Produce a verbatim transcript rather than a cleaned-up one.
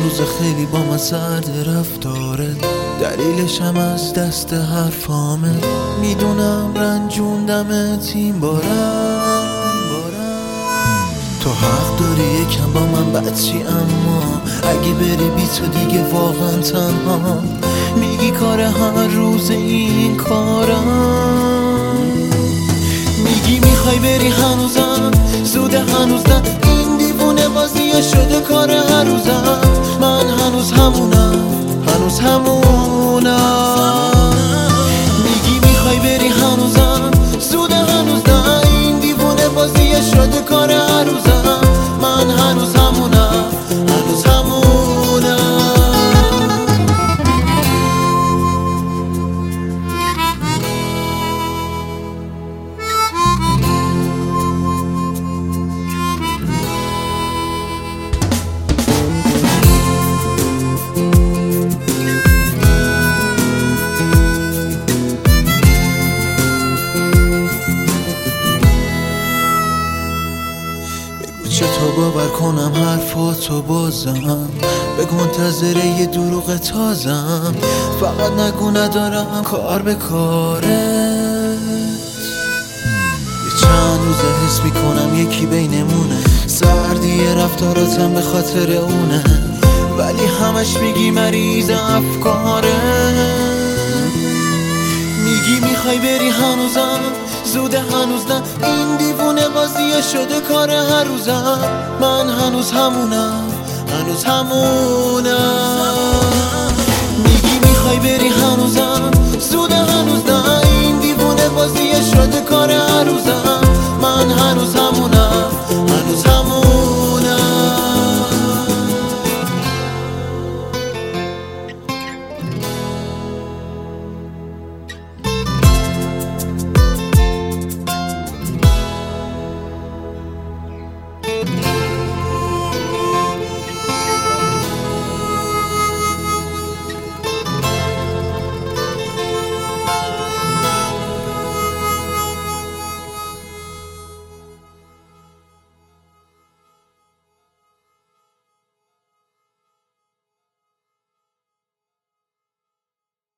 روز خیلی با من سرد رفتاره، دلیلشم از دست حرفامه. میدونم رنجوندم تیم بارم، تو حق داری یکم با من بدچی، اما اگه بری بی تو دیگه واقعا تنها. میگی کار هر روز این کارم، میگی میخوای بری هنوزم زوده، هنوز نه، این دیوونه بازیه شده کار هر روزم. من هنوز همونم، هنوز همونم. میگی میخوای بری هنوزم زوده، هنوز نه، این دیوونه بازیه شده کار هر روزم. من هنوز همونم، هنوز همونم. چطور باور کنم حرفاتو بازم، بگو منتظر یه دروغ تازم. فقط نگو ندارم کار به کارت. یه چند روزه حس میکنم یکی بینمونه، سردی رفتاراتم به خاطر اونه، ولی همش میگی مریض افکاره. میگی میخوای بری هنوزم زوده، هنوز نه، این دیوونه بازیه شده کار هر روزم. من هنوز همونم، هنوز همونم. میگی میخوای بری هنوزم زوده،